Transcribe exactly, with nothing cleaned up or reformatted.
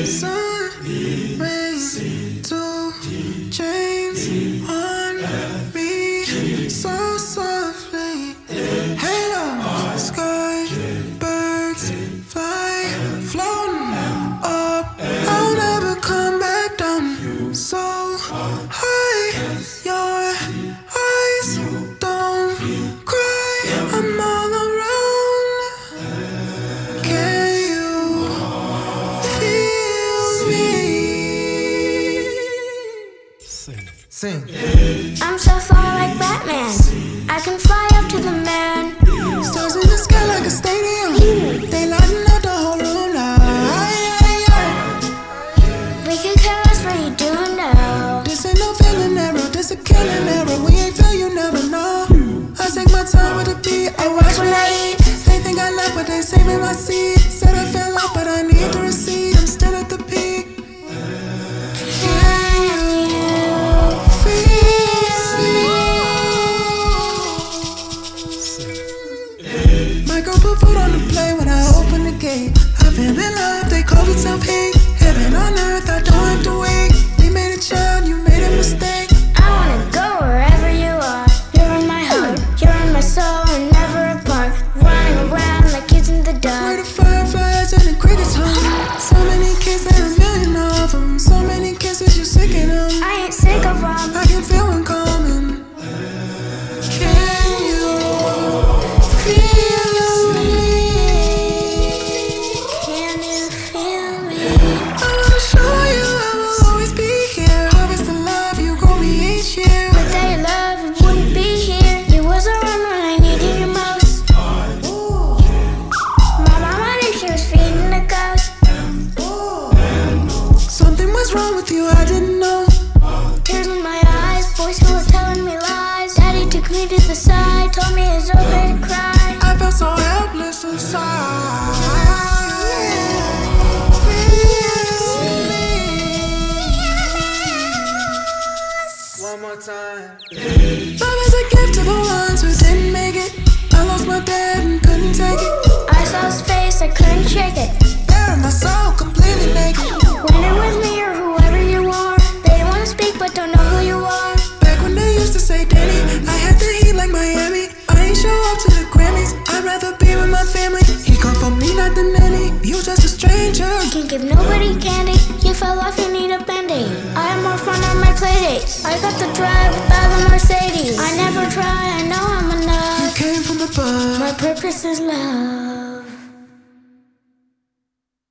Sun rays, two chains on me, so softly. Halo, sky, birds fly, floating up. I'll never come back down. So high, your eyes don't cry. I'm all around. Can you feel me? Sing. Sing. I'm so far like Batman. I can fly up to the man. Stars in the sky like a stadium. They lighten up the whole room now. Aye, aye, aye. We can care us what you do now. This ain't no feeling arrow, this a killing arrow. We ain't feel, you never know. I take my time with the beat, I watch when I eat. They think I left, but they saving my seed. Said I fell off, but I need the receipt. I'm still at the peak. Can you Michael put food on the plate when I open the gate. I feel in love, they call it self-hate. Heaven on earth, I don't have to wait. We made a child, you made a mistake. I wanna go wherever you are. You're in my heart, you're in my soul, and never apart. Running around like kids in the Where dark. the fireflies and the crickets hum. So many kids, there are a million of them. So many kisses, you sick of them. I ain't sick of them. I can feel one coming. Can you feel me? Can you feel me? I wanna show you I will always be here. Harvest the love, you grow me each year. Without your love, it wouldn't be here. You was around when I needed you most. My mama knew she was feeding the ghost. Something was wrong with you, I didn't know. Tears in my eyes, voice full of telling me lies. Daddy took me to the side, told me it's okay to cry. I felt so helpless inside. One more time. Love is a gift to the ones who didn't make it. I lost my dad and couldn't take it. I saw his face, I couldn't shake it. Bare my soul completely naked. When you're with me or whoever you are, they wanna speak but don't know who you are. Back when they used to say Danny, I had the heat like Miami. I ain't show up to the Grammys, I'd rather be with my family. He come for me, not the nanny. You just a stranger. Can't give nobody candy. You fell off, you need a band-aid. I have more fun on my playdates. I got the drive without the Mercedes. I never try, I know I'm enough. Came from above. My purpose is love.